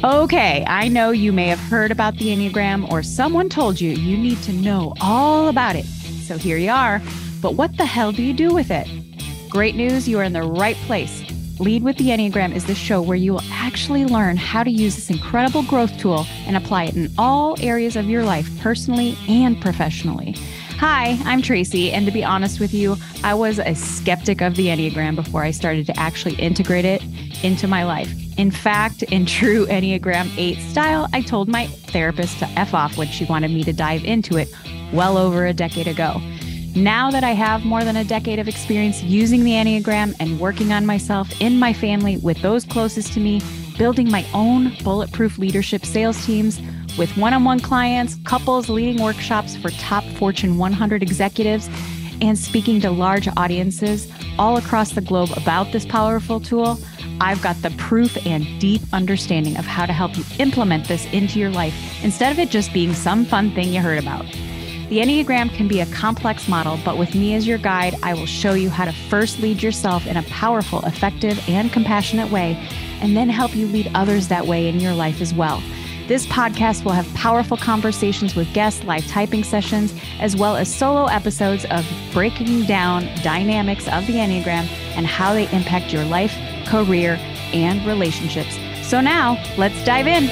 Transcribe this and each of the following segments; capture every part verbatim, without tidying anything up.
Okay, I know you may have heard about the Enneagram or someone told you you need to know all about it. So here you are. But what the hell do you do with it? Great news, you are in the right place. Lead with the Enneagram is the show where you will actually learn how to use this incredible growth tool and apply it in all areas of your life, personally and professionally. Hi, I'm Tracy, and to be honest with you, I was a skeptic of the Enneagram before I started to actually integrate it into my life. In fact, in true Enneagram eight style, I told my therapist to F off when she wanted me to dive into it well over a decade ago. Now that I have more than a decade of experience using the Enneagram and working on myself, in my family, with those closest to me, building my own bulletproof leadership sales teams, with one-on-one clients, couples, leading workshops for top Fortune one hundred executives, and speaking to large audiences all across the globe about this powerful tool, I've got the proof and deep understanding of how to help you implement this into your life instead of it just being some fun thing you heard about. The Enneagram can be a complex model, but with me as your guide, I will show you how to first lead yourself in a powerful, effective, and compassionate way, and then help you lead others that way in your life as well. This podcast will have powerful conversations with guests, live typing sessions, as well as solo episodes of breaking down dynamics of the Enneagram and how they impact your life, career, and relationships. So now, let's dive in.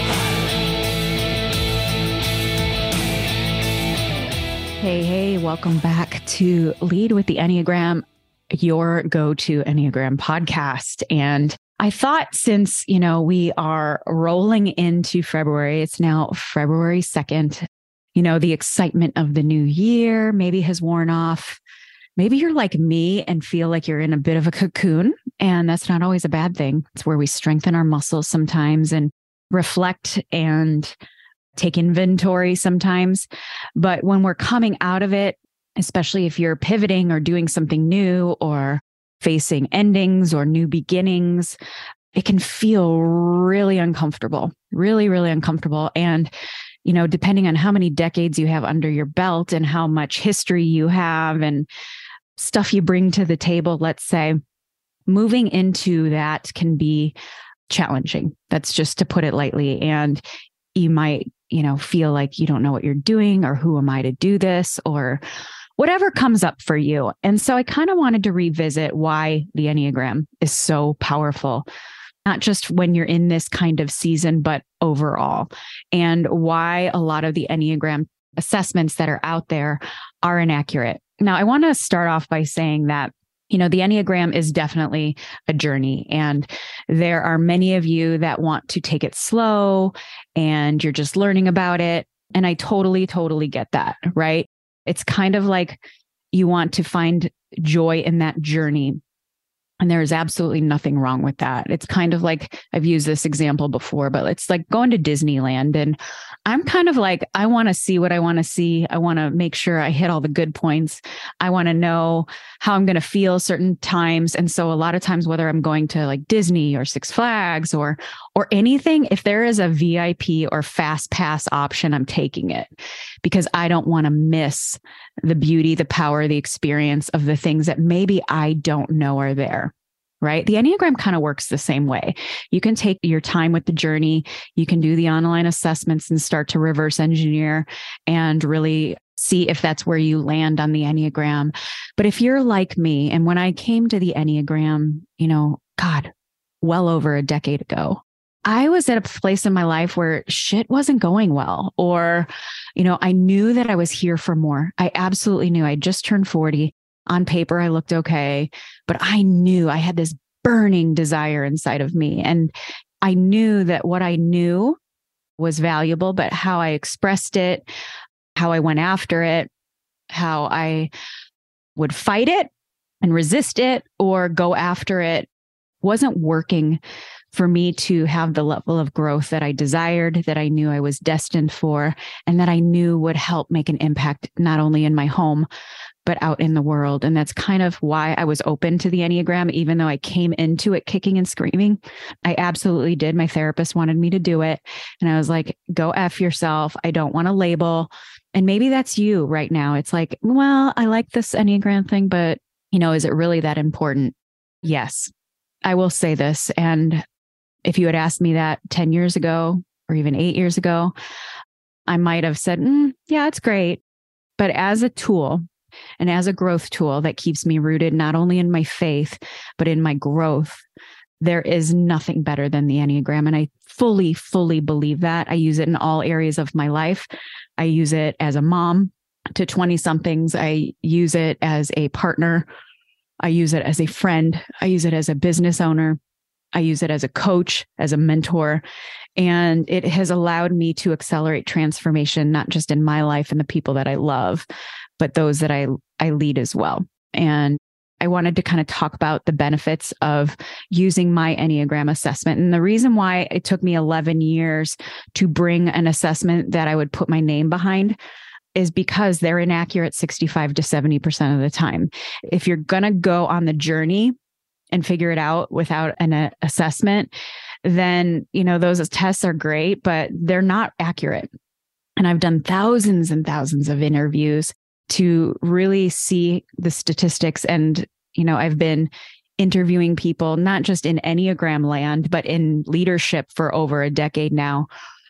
Hey, hey, welcome back to Lead with the Enneagram, your go-to Enneagram podcast. And I thought since, you know, we are rolling into February, it's now February second, you know, the excitement of the new year maybe has worn off. Maybe you're like me and feel like you're in a bit of a cocoon, and that's not always a bad thing. It's where we strengthen our muscles sometimes and reflect and take inventory sometimes. But when we're coming out of it, especially if you're pivoting or doing something new or facing endings or new beginnings, it can feel really uncomfortable, really, really uncomfortable. And, you know, depending on how many decades you have under your belt and how much history you have and stuff you bring to the table, let's say, moving into that can be challenging. That's just to put it lightly. And you might, you know, feel like you don't know what you're doing, or who am I to do this, or whatever comes up for you. And so I kind of wanted to revisit why the Enneagram is so powerful, not just when you're in this kind of season, but overall, and why a lot of the Enneagram assessments that are out there are inaccurate. Now, I want to start off by saying that, you know, the Enneagram is definitely a journey, and there are many of you that want to take it slow and you're just learning about it. And I totally, totally get that, right? It's kind of like you want to find joy in that journey. And there is absolutely nothing wrong with that. It's kind of like, I've used this example before, but it's like going to Disneyland. And I'm kind of like, I want to see what I want to see. I want to make sure I hit all the good points. I want to know how I'm going to feel certain times. And so a lot of times, whether I'm going to like Disney or Six Flags or, or anything, if there is a V I P or fast pass option, I'm taking it because I don't want to miss the beauty, the power, the experience of the things that maybe I don't know are there. Right? The Enneagram kind of works the same way. You can take your time with the journey. You can do the online assessments and start to reverse engineer and really see if that's where you land on the Enneagram. But if you're like me, and when I came to the Enneagram, you know, God, well over a decade ago, I was at a place in my life where shit wasn't going well, or, you know, I knew that I was here for more. I absolutely knew. I just turned forty. On paper, I looked okay, but I knew I had this burning desire inside of me. And I knew that what I knew was valuable, but how I expressed it, how I went after it, how I would fight it and resist it or go after it wasn't working for me to have the level of growth that I desired, that I knew I was destined for, and that I knew would help make an impact not only in my home, but out in the world. And that's kind of why I was open to the Enneagram, even though I came into it kicking and screaming. I absolutely did. My therapist wanted me to do it. And I was like, go F yourself. I don't want to label. And maybe that's you right now. It's like, well, I like this Enneagram thing, but, you know, is it really that important? Yes, I will say this. And If you had asked me that ten years ago or even eight years ago, I might have said, mm, yeah, it's great. But as a tool and as a growth tool that keeps me rooted not only in my faith, but in my growth, there is nothing better than the Enneagram. And I fully, fully believe that. I use it in all areas of my life. I use it as a mom to twenty somethings. I use it as a partner. I use it as a friend. I use it as a business owner. I use it as a coach, as a mentor. And it has allowed me to accelerate transformation, not just in my life and the people that I love, but those that I, I lead as well. And I wanted to kind of talk about the benefits of using my Enneagram assessment. And the reason why it took me eleven years to bring an assessment that I would put my name behind is because they're inaccurate sixty-five to seventy percent of the time. If you're going to go on the journey and figure it out without an uh, assessment, then, you know, those tests are great, but they're not accurate. And I've done thousands and thousands of interviews to really see the statistics. And, you know, I've been interviewing people, not just in Enneagram land, but in leadership for over a decade now,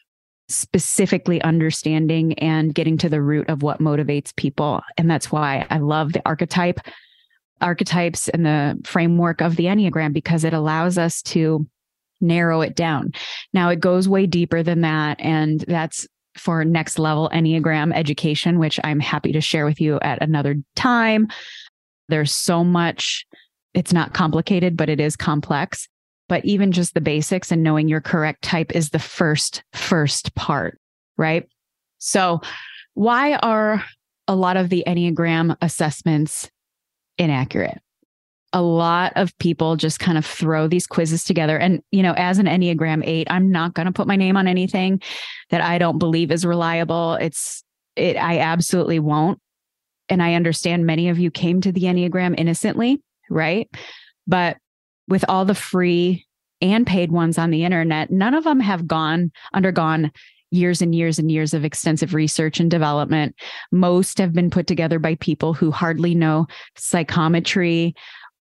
specifically understanding and getting to the root of what motivates people. And that's why I love the archetype, archetypes and the framework of the Enneagram, because it allows us to narrow it down. Now, it goes way deeper than that. And that's for next level Enneagram education, which I'm happy to share with you at another time. There's so much, it's not complicated, but it is complex. But even just the basics and knowing your correct type is the first, first part, right? So why are a lot of the Enneagram assessments inaccurate? A lot of people just kind of throw these quizzes together. And, you know, as an Enneagram eight, I'm not going to put my name on anything that I don't believe is reliable. It's, it, I absolutely won't. And I understand many of you came to the Enneagram innocently, right? But with all the free and paid ones on the internet, none of them have gone, undergone years and years and years of extensive research and development. Most have been put together by people who hardly know psychometry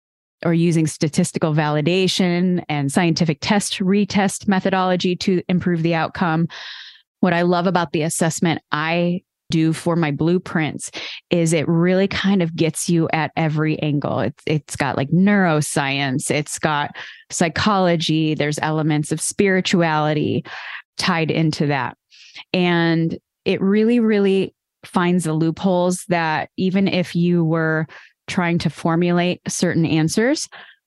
or using statistical validation and scientific test retest methodology to improve the outcome. What I love about the assessment I do for my blueprints is it really kind of gets you at every angle. It's, it's got like neuroscience, it's got psychology, there's elements of spirituality tied into that. And it really, really finds the loopholes that even if you were trying to formulate certain answers,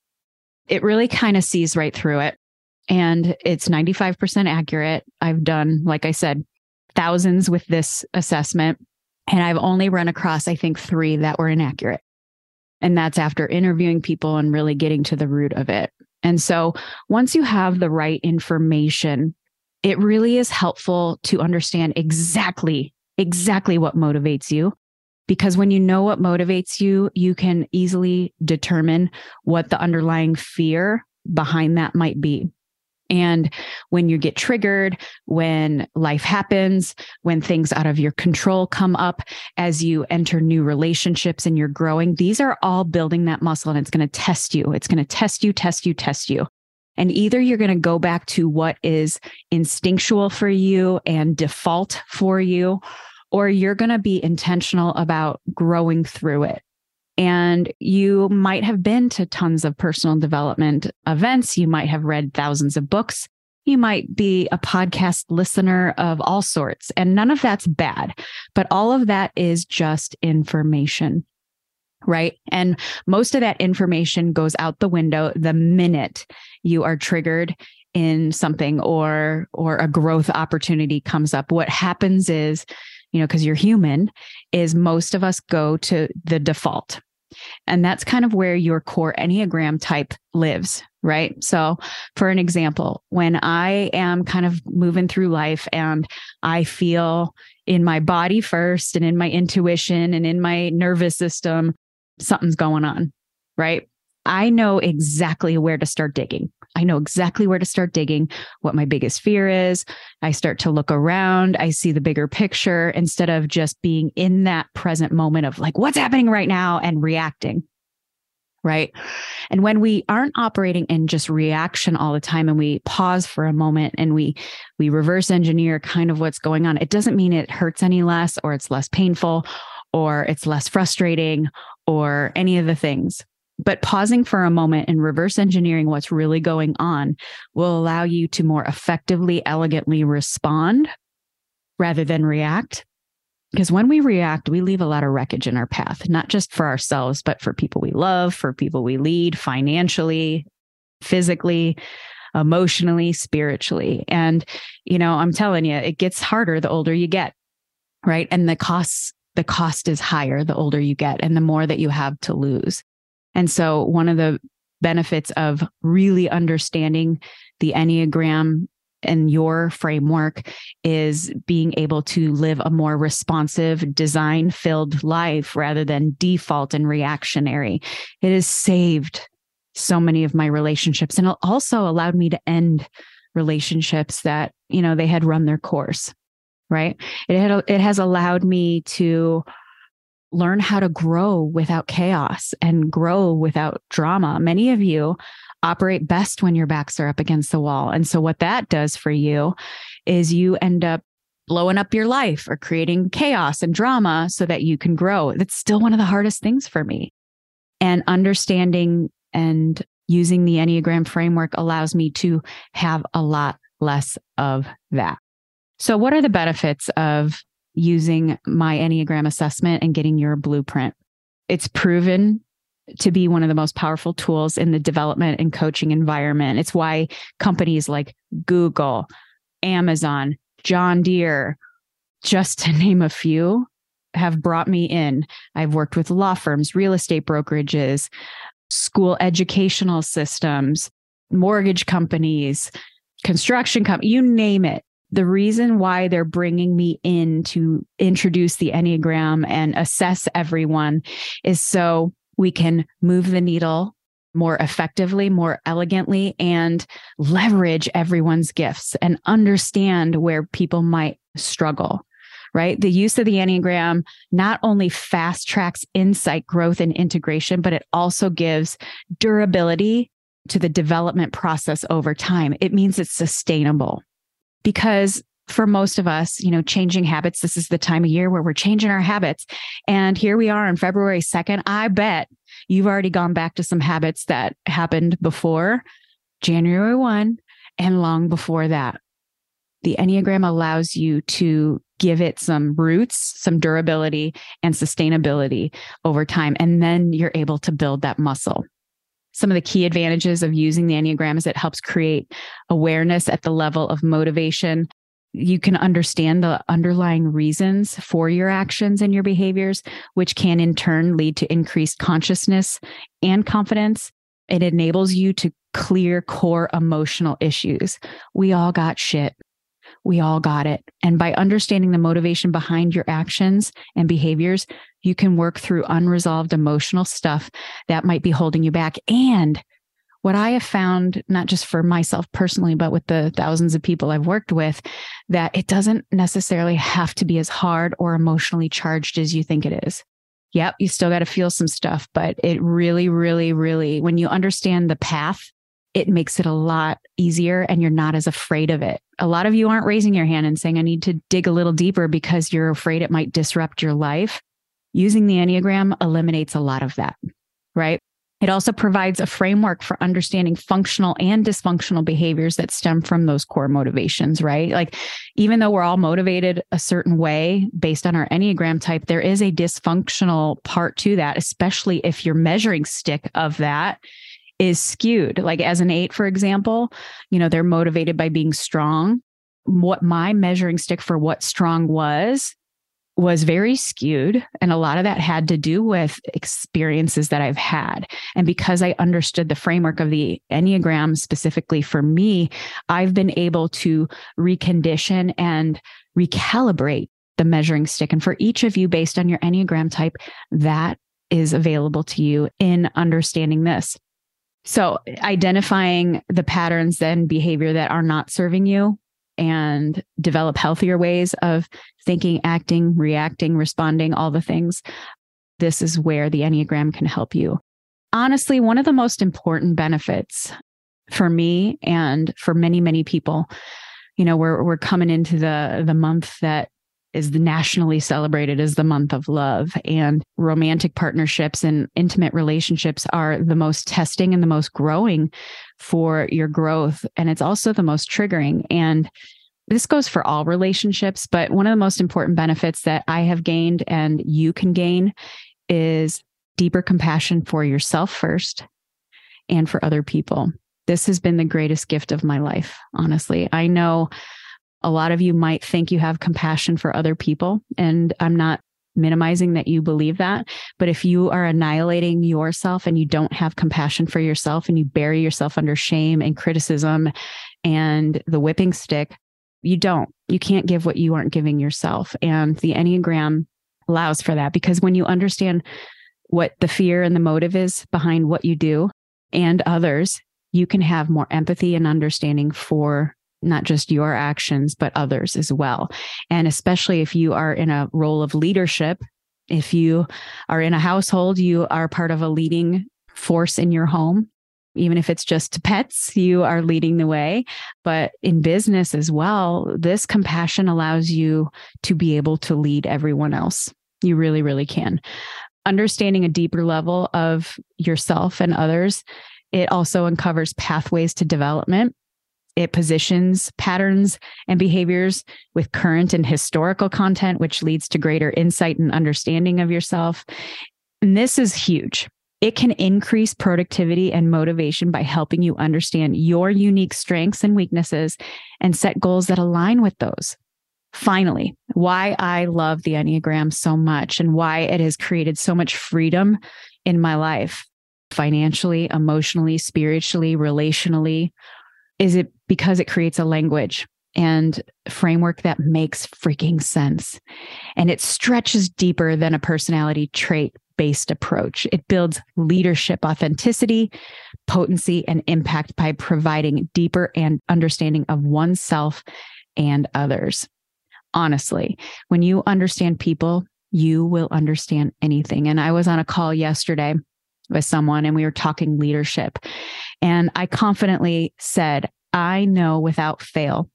it really kind of sees right through it. And it's ninety-five percent accurate. I've done, like I said, thousands with this assessment, and I've only run across, I think, three that were inaccurate. And that's after interviewing people and really getting to the root of it. And so once you have the right information, it really is helpful to understand exactly, exactly what motivates you. Because when you know what motivates you, you can easily determine what the underlying fear behind that might be. And when you get triggered, when life happens, when things out of your control come up as you enter new relationships and you're growing, these are all building that muscle, and it's going to test you. It's going to test you, test you, test you. And either you're going to go back to what is instinctual for you and default for you, or you're going to be intentional about growing through it. And you might have been to tons of personal development events. You might have read thousands of books. You might be a podcast listener of all sorts. And none of that's bad, but all of that is just information, right? And most of that information goes out the window the minute you are triggered in something or, or a growth opportunity comes up. What happens is, you know, because you're human, is most of us go to the default. And that's kind of where your core Enneagram type lives, right? So for an example, when I am kind of moving through life and I feel in my body first and in my intuition and in my nervous system, something's going on, right? I know exactly where to start digging. I know exactly where to start digging, what my biggest fear is. I start to look around. I see the bigger picture instead of just being in that present moment of like, what's happening right now and reacting. right? And when we aren't operating in just reaction all the time and we pause for a moment and we we reverse engineer kind of what's going on, it doesn't mean it hurts any less or it's less painful or it's less frustrating or any of the things. But pausing for a moment and reverse engineering what's really going on will allow you to more effectively, elegantly respond rather than react. Because when we react, we leave a lot of wreckage in our path, not just for ourselves, but for people we love, for people we lead financially, physically, emotionally, spiritually. And, you know, I'm telling you, it gets harder the older you get, right? And the costs, the cost is higher the older you get and the more that you have to lose. And so one of the benefits of really understanding the Enneagram and your framework is being able to live a more responsive, design-filled life rather than default and reactionary. It has saved so many of my relationships, and it also allowed me to end relationships that, you know, they had run their course, right? It had, it has allowed me to learn how to grow without chaos and grow without drama. Many of you operate best when your backs are up against the wall. And so what that does for you is you end up blowing up your life or creating chaos and drama so that you can grow. That's still one of the hardest things for me. And understanding and using the Enneagram framework allows me to have a lot less of that. So what are the benefits of using my Enneagram assessment and getting your blueprint? It's proven to be one of the most powerful tools in the development and coaching environment. It's why companies like Google, Amazon, John Deere, just to name a few, have brought me in. I've worked with law firms, real estate brokerages, school educational systems, mortgage companies, construction companies, you name it. The reason why they're bringing me in to introduce the Enneagram and assess everyone is so we can move the needle more effectively, more elegantly, and leverage everyone's gifts and understand where people might struggle, right? The use of the Enneagram not only fast tracks insight, growth, and integration, but it also gives durability to the development process over time. It means it's sustainable. Because for most of us, you know, changing habits, this is the time of year where we're changing our habits. And here we are on February second. I bet you've already gone back to some habits that happened before January first and long before that. The Enneagram allows you to give it some roots, some durability, and sustainability over time. And then you're able to build that muscle. Some of the key advantages of using the Enneagram is it helps create awareness at the level of motivation. You can understand the underlying reasons for your actions and your behaviors, which can in turn lead to increased consciousness and confidence. It enables you to clear core emotional issues. We all got shit. We all got it. And by understanding the motivation behind your actions and behaviors, you can work through unresolved emotional stuff that might be holding you back. And what I have found, not just for myself personally, but with the thousands of people I've worked with, that it doesn't necessarily have to be as hard or emotionally charged as you think it is. Yep, you still got to feel some stuff, but it really, really, really, when you understand the path, it makes it a lot easier and you're not as afraid of it. A lot of you aren't raising your hand and saying, I need to dig a little deeper because you're afraid it might disrupt your life. Using the Enneagram eliminates a lot of that, right? It also provides a framework for understanding functional and dysfunctional behaviors that stem from those core motivations, right? Like, even though we're all motivated a certain way based on our Enneagram type, there is a dysfunctional part to that, especially if your measuring stick of that is skewed. Like as an eight, for example, you know, they're motivated by being strong. What my measuring stick for what strong was, was very skewed. And a lot of that had to do with experiences that I've had. And because I understood the framework of the Enneagram specifically for me, I've been able to recondition and recalibrate the measuring stick. And for each of you, based on your Enneagram type, that is available to you in understanding this. So identifying the patterns and behavior that are not serving you and develop healthier ways of thinking, acting, reacting, responding, all the things. This is where the Enneagram can help you. honestly, one of the most important benefits for me and for many, many people, you know, we're we're coming into the the month that is nationally celebrated as the month of love, and romantic partnerships and intimate relationships are the most testing and the most growing for your growth. And it's also the most triggering. And this goes for all relationships, but one of the most important benefits that I have gained and you can gain is deeper compassion for yourself first and for other people. This has been the greatest gift of my life, honestly. I know a lot of you might think you have compassion for other people, and I'm not minimizing that you believe that. But if you are annihilating yourself and you don't have compassion for yourself and you bury yourself under shame and criticism and the whipping stick, you don't. You can't give what you aren't giving yourself. And the Enneagram allows for that, because when you understand what the fear and the motive is behind what you do and others, you can have more empathy and understanding for not just your actions, but others as well. And especially if you are in a role of leadership, if you are in a household, you are part of a leading force in your home. Even if it's just to pets, you are leading the way. But in business as well, this compassion allows you to be able to lead everyone else. You really, really can. Understanding a deeper level of yourself and others, it also uncovers pathways to development. It positions patterns and behaviors with current and historical content, which leads to greater insight and understanding of yourself. And this is huge. It can increase productivity and motivation by helping you understand your unique strengths and weaknesses and set goals that align with those. Finally, why I love the Enneagram so much and why it has created so much freedom in my life, financially, emotionally, spiritually, relationally, is it because it creates a language and framework that makes freaking sense. And it stretches deeper than a personality trait based approach. It builds leadership, authenticity, potency, and impact by providing deeper and understanding of oneself and others. Honestly, when you understand people, you will understand anything. And I was on a call yesterday with someone and we were talking leadership. And I confidently said, I know without fail,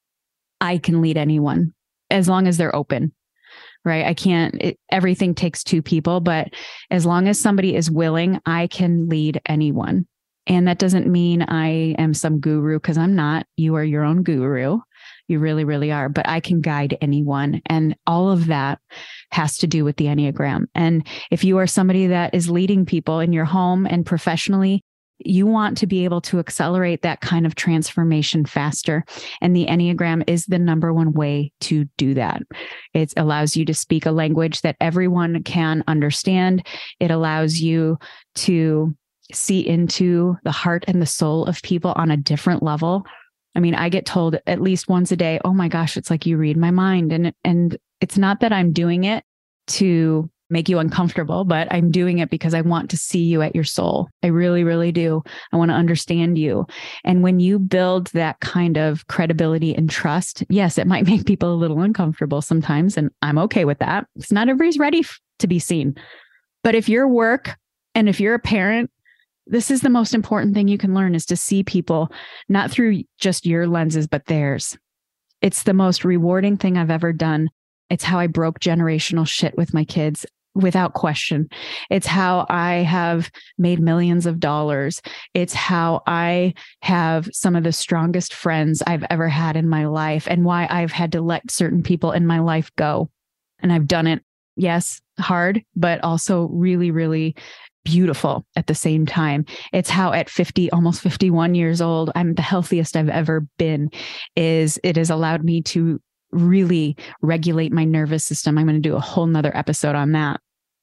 I can lead anyone as long as they're open, right? I can't, it, everything takes two people, but as long as somebody is willing, I can lead anyone. And that doesn't mean I am some guru, because I'm not. You are your own guru. You really, really are. But I can guide anyone. And all of that has to do with the Enneagram. And if you are somebody that is leading people in your home and professionally, you want to be able to accelerate that kind of transformation faster. And the Enneagram is the number one way to do that. It allows you to speak a language that everyone can understand. It allows you to see into the heart and the soul of people on a different level. I mean, I get told at least once a day, oh my gosh, it's like you read my mind. And, and it's not that I'm doing it to make you uncomfortable, but I'm doing it because I want to see you at your soul. I really, really do. I want to understand you. And when you build that kind of credibility and trust, yes, it might make people a little uncomfortable sometimes. And I'm okay with that. It's not everybody's ready f- to be seen. But if your work and if you're a parent, this is the most important thing you can learn, is to see people not through just your lenses, but theirs. It's the most rewarding thing I've ever done. It's how I broke generational shit with my kids without question. It's how I have made millions of dollars. It's how I have some of the strongest friends I've ever had in my life, and why I've had to let certain people in my life go. And I've done it, yes, hard, but also really, really beautiful at the same time. It's how at fifty, almost fifty-one years old, I'm the healthiest I've ever been. Is it has allowed me to really regulate my nervous system. I'm going to do a whole nother episode on that.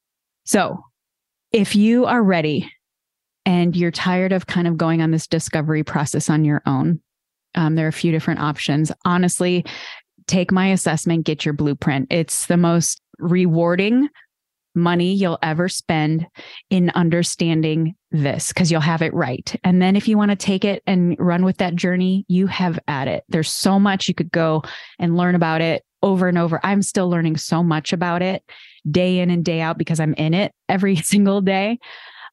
So if you are ready and you're tired of kind of going on this discovery process on your own, um, there are a few different options. Honestly, take my assessment, get your blueprint. It's the most rewarding money you'll ever spend in understanding this, because you'll have it right. And then if you want to take it and run with that journey, you have at it. There's so much you could go and learn about it over and over. I'm still learning so much about it day in and day out because I'm in it every single day.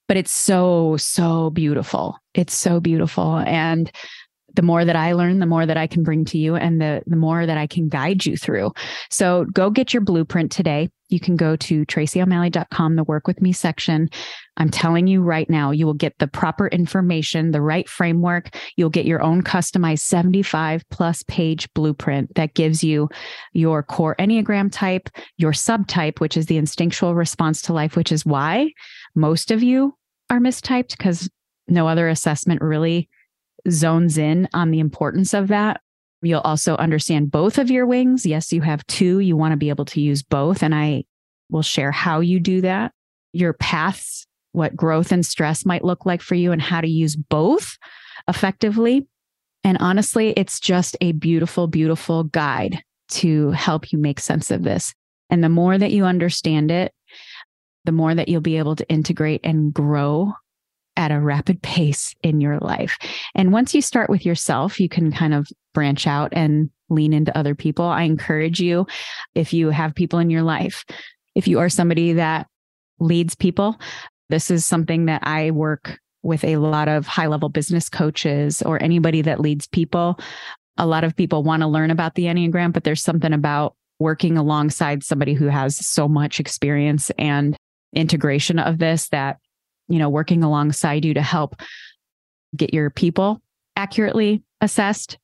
but it's so, so beautiful. It's so beautiful. And the more that I learn, the more that I can bring to you, and the, the more that I can guide you through. So go get your blueprint today. You can go to tracy o'malley dot com, the Work With Me section. I'm telling you right now, you will get the proper information, the right framework. You'll get your own customized seventy-five plus page blueprint that gives you your core Enneagram type, your subtype, which is the instinctual response to life, which is why most of you are mistyped, because no other assessment really zones in on the importance of that. You'll also understand both of your wings. Yes, you have two. You want to be able to use both. And I will share how you do that, your paths, what growth and stress might look like for you, and how to use both effectively. And honestly, it's just a beautiful, beautiful guide to help you make sense of this. And the more that you understand it, the more that you'll be able to integrate and grow at a rapid pace in your life. And once you start with yourself, you can kind of branch out and lean into other people. I encourage you, if you have people in your life, if you are somebody that leads people, this is something that I work with a lot of high-level business coaches or anybody that leads people. A lot of people want to learn about the Enneagram, but there's something about working alongside somebody who has so much experience and integration of this that, you know, working alongside you to help get your people accurately assessed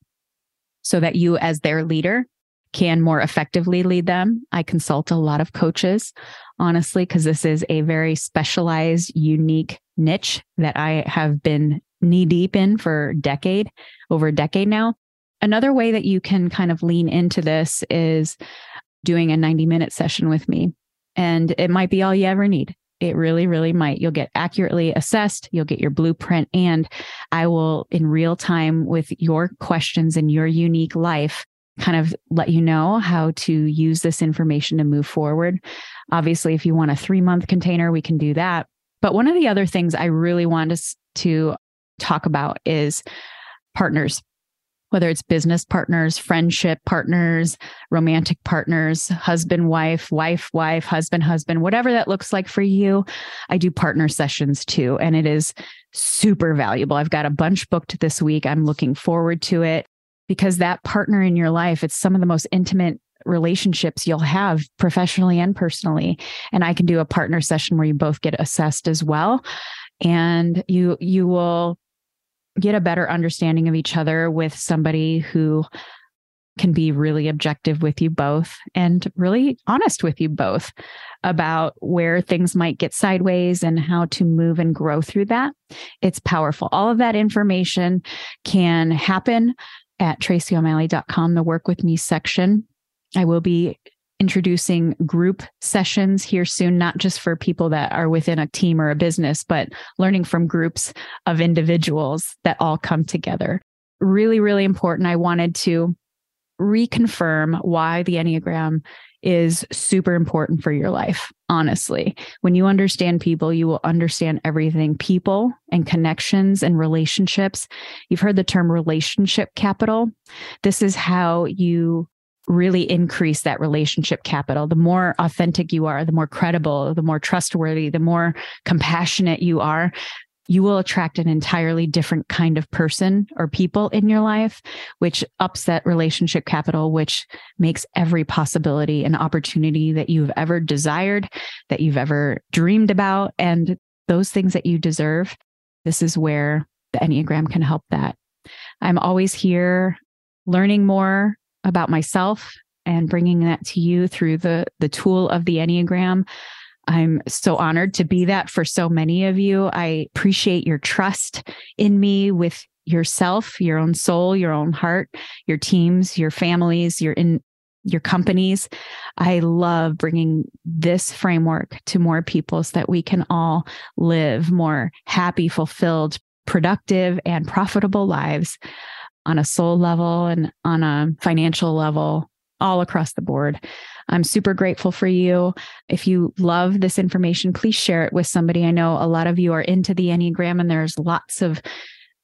so that you, as their leader, can more effectively lead them. I consult a lot of coaches, honestly, because this is a very specialized, unique niche that I have been knee deep in for a decade, over a decade now. Another way that you can kind of lean into this is doing a ninety minute session with me. And it might be all you ever need. It really, really might. You'll get accurately assessed. You'll get your blueprint. And I will, in real time with your questions and your unique life, kind of let you know how to use this information to move forward. Obviously, if you want a three month container, we can do that. But one of the other things I really want us to talk about is partners. Whether it's business partners, friendship partners, romantic partners, husband, wife, wife, wife, husband, husband, whatever that looks like for you. I do partner sessions too, and it is super valuable. I've got a bunch booked this week. I'm looking forward to it because that partner in your life, it's some of the most intimate relationships you'll have professionally and personally. And I can do a partner session where you both get assessed as well. And you, you will get a better understanding of each other with somebody who can be really objective with you both and really honest with you both about where things might get sideways and how to move and grow through that. It's powerful. All of that information can happen at tracy o'malley dot com, the Work With Me section. I will be introducing group sessions here soon, not just for people that are within a team or a business, but learning from groups of individuals that all come together. Really, really important. I wanted to reconfirm why the Enneagram is super important for your life. Honestly, when you understand people, you will understand everything. People and connections and relationships. You've heard the term relationship capital. This is how you really increase that relationship capital. The more authentic you are, the more credible, the more trustworthy, the more compassionate you are, you will attract an entirely different kind of person or people in your life, which ups that relationship capital, which makes every possibility and opportunity that you've ever desired, that you've ever dreamed about, and those things that you deserve. This is where the Enneagram can help that. I'm always here learning more about myself and bringing that to you through the, the tool of the Enneagram. I'm so honored to be that for so many of you. I appreciate your trust in me with yourself, your own soul, your own heart, your teams, your families, your in your companies. I love bringing this framework to more people so that we can all live more happy, fulfilled, productive, and profitable lives on a soul level and on a financial level, all across the board. I'm super grateful for you. If you love this information, please share it with somebody. I know a lot of you are into the Enneagram and there's lots of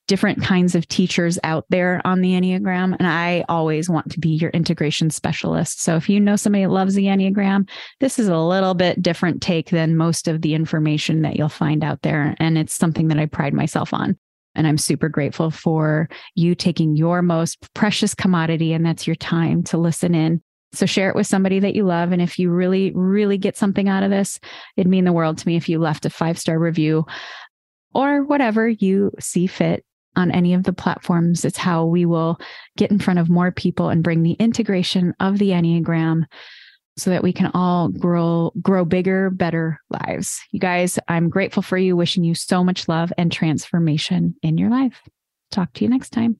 different kinds of teachers out there on the Enneagram, and I always want to be your integration specialist. So if you know somebody that loves the Enneagram, this is a little bit different take than most of the information that you'll find out there. And it's something that I pride myself on. And I'm super grateful for you taking your most precious commodity, and that's your time, to listen in. So share it with somebody that you love. And if you really, really get something out of this, it'd mean the world to me if you left a five-star review or whatever you see fit on any of the platforms. It's how we will get in front of more people and bring the integration of the Enneagram so that we can all grow, grow bigger, better lives. You guys, I'm grateful for you, wishing you so much love and transformation in your life. Talk to you next time.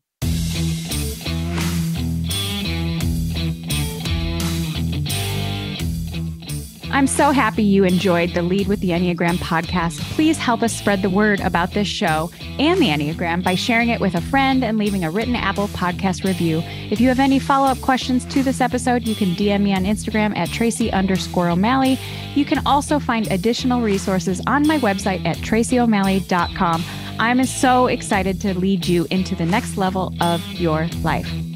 I'm so happy you enjoyed the Lead with the Enneagram podcast. Please help us spread the word about this show and the Enneagram by sharing it with a friend and leaving a written Apple Podcast review. If you have any follow-up questions to this episode, you can D M me on Instagram at Tracy underscore O'Malley. You can also find additional resources on my website at tracy o'malley dot com. I'm so excited to lead you into the next level of your life.